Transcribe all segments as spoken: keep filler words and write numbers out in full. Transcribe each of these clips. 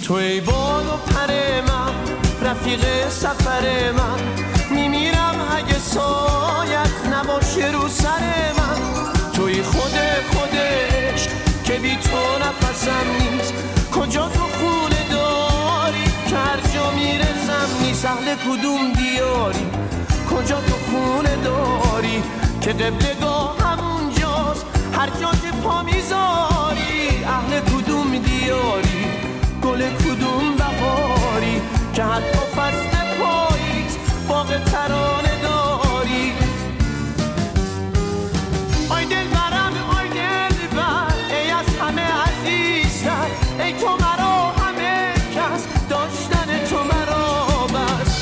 تو ای بال و پر من، رفیق سفر من، میمیرم اگه سایت نباشه رو سر من. توی خود خودش که بی تو نفسم نیست، کجا تو خونه داری که هر جا میرسم نیست. اهل کدوم دیاری، کجا تو خونه داری که قبلگاه همونجاست هر جا که پا میذاری. اهل کدوم دیاری، گل کدوم بهاری که حتی فصل پاییز باغ ترانه داری. آی دل برم، آی دل بر، ای از همه عزیزتر، ای تو مرا همه کس، داشتن تو مرا بس.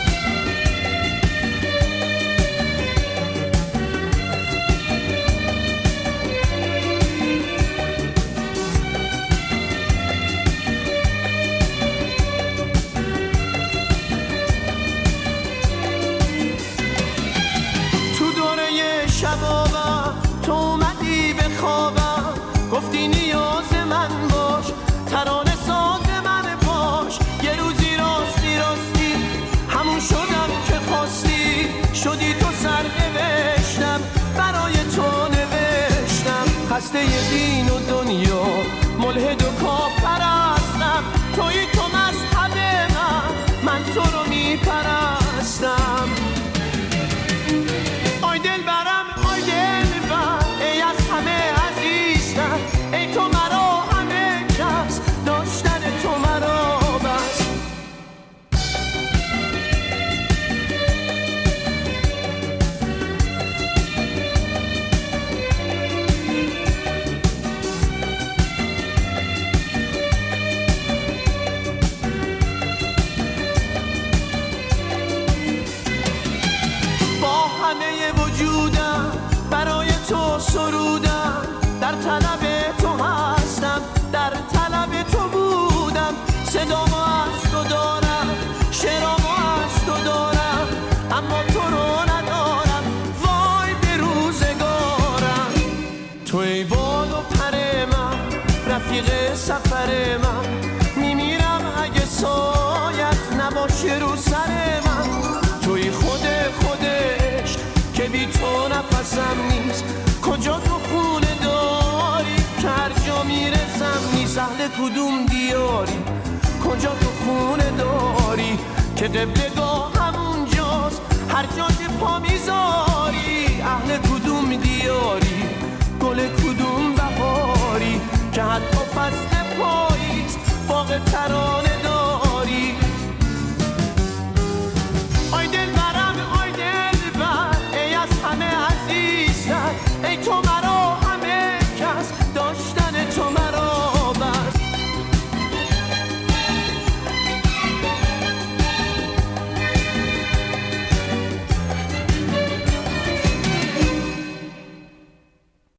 شبابم تو اومدی به خوابم، گفتی نیاز من باش، ترانه ساز من باش. یه روزی راستی راستی همون شدم که خواستی، شدی تو سر نوشتم برای تو نوشتم. خسته ی دین و دنیا، ملحد و کافر هستم، توی تو مذهب من، من تو رو میپرستم. آی دل برم، آی دل بر، ای از همه عزیزتر، ای تو مرا همه کس، داشتن تو مرا بس. همه وجودم برای تو سرودم، در طلب تو هستم، در طلب تو بودم. صدامو از تو دارم، شعرامو از تو دارم، اما تو رو ندارم، وای به روزگارم. تو ای بال و پر من، رفیق سفر من، میمیرم اگه سایت نباشه رو سر من. توی خود خودش که بی تو نفسم نیست، کجا تو خونه داری که هر جا میرسم نیست. اهل کدوم دیاری، کجا تو خونه داری که قبلگاه همونجاست هر جا که پا میذاری. اهل کدوم دیاری، گل کدوم بهاری که حتی فصل پاییز باغ ترانه